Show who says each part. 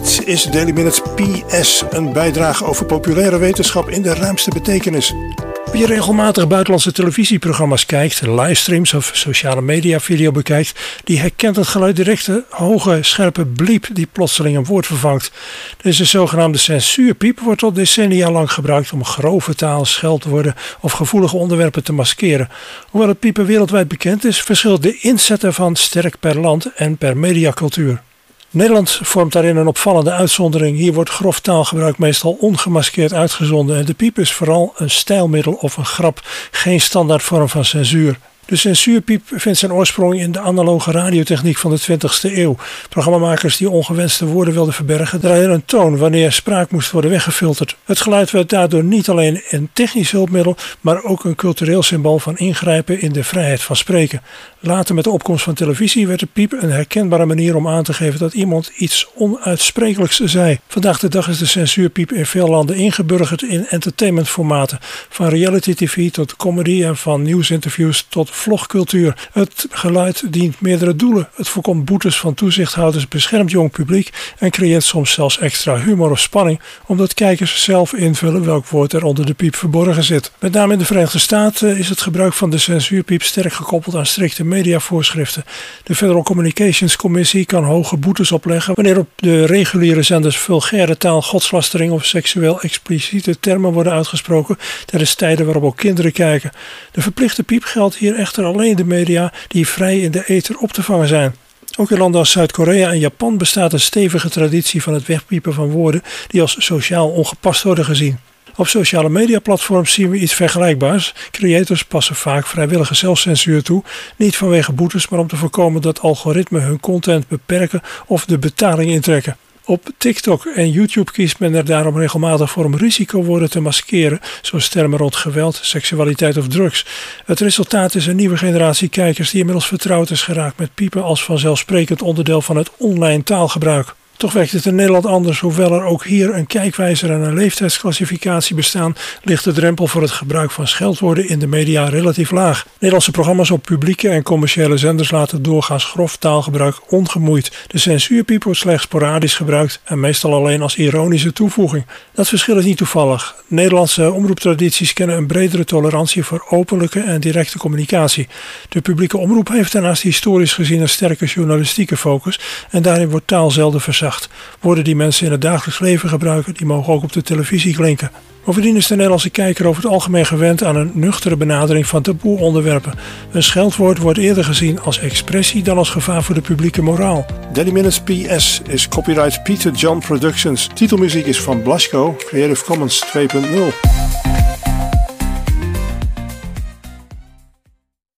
Speaker 1: Dit is Daily Minutes PS, een bijdrage over populaire wetenschap in de ruimste betekenis. Wie regelmatig buitenlandse televisieprogramma's kijkt, livestreams of sociale media video bekijkt, die herkent het geluid directe, hoge, scherpe bliep die plotseling een woord vervangt. Deze zogenaamde censuurpiep wordt al decennia lang gebruikt om grove taal, scheldwoorden of gevoelige onderwerpen te maskeren. Hoewel het piepen wereldwijd bekend is, verschilt de inzet ervan sterk per land en per mediacultuur. Nederland vormt daarin een opvallende uitzondering. Hier wordt grof taalgebruik meestal ongemaskeerd uitgezonden en de piep is vooral een stijlmiddel of een grap, geen standaard vorm van censuur. De censuurpiep vindt zijn oorsprong in de analoge radiotechniek van de 20e eeuw. Programmamakers die ongewenste woorden wilden verbergen draaiden een toon wanneer spraak moest worden weggefilterd. Het geluid werd daardoor niet alleen een technisch hulpmiddel, maar ook een cultureel symbool van ingrijpen in de vrijheid van spreken. Later met de opkomst van televisie werd de piep een herkenbare manier om aan te geven dat iemand iets onuitsprekelijks zei. Vandaag de dag is de censuurpiep in veel landen ingeburgerd in entertainmentformaten. Van reality tv tot comedy en van nieuwsinterviews tot vlogcultuur. Het geluid dient meerdere doelen. Het voorkomt boetes van toezichthouders, beschermt jong publiek en creëert soms zelfs extra humor of spanning, omdat kijkers zelf invullen welk woord er onder de piep verborgen zit. Met name in de Verenigde Staten is het gebruik van de censuurpiep sterk gekoppeld aan strikte mediavoorschriften. De Federal Communications Commissie kan hoge boetes opleggen wanneer op de reguliere zenders vulgaire taal, godslastering of seksueel expliciete termen worden uitgesproken tijdens tijden waarop ook kinderen kijken. De verplichte piep geldt hier echter alleen de media die vrij in de ether op te vangen zijn. Ook in landen als Zuid-Korea en Japan bestaat een stevige traditie van het wegpiepen van woorden die als sociaal ongepast worden gezien. Op sociale mediaplatforms zien we iets vergelijkbaars. Creators passen vaak vrijwillige zelfcensuur toe, niet vanwege boetes, maar om te voorkomen dat algoritmen hun content beperken of de betaling intrekken. Op TikTok en YouTube kiest men er daarom regelmatig voor om risicowoorden te maskeren, zoals termen rond geweld, seksualiteit of drugs. Het resultaat is een nieuwe generatie kijkers die inmiddels vertrouwd is geraakt met piepen als vanzelfsprekend onderdeel van het online taalgebruik. Toch werkt het in Nederland anders. Hoewel er ook hier een kijkwijzer en een leeftijdsclassificatie bestaan, ligt de drempel voor het gebruik van scheldwoorden in de media relatief laag. Nederlandse programma's op publieke en commerciële zenders laten doorgaans grof taalgebruik ongemoeid. De censuurpiep wordt slechts sporadisch gebruikt en meestal alleen als ironische toevoeging. Dat verschil is niet toevallig. Nederlandse omroeptradities kennen een bredere tolerantie voor openlijke en directe communicatie. De publieke omroep heeft daarnaast historisch gezien een sterke journalistieke focus en daarin wordt taal zelden verzacht. Woorden die mensen in het dagelijks leven gebruiken, die mogen ook op de televisie klinken. Bovendien is de Nederlandse kijker over het algemeen gewend aan een nuchtere benadering van taboe onderwerpen. Een scheldwoord wordt eerder gezien als expressie dan als gevaar voor de publieke moraal. Daily Minutes PS is copyright Peter John Productions. Titelmuziek is van Blasco, Creative Commons 2.0.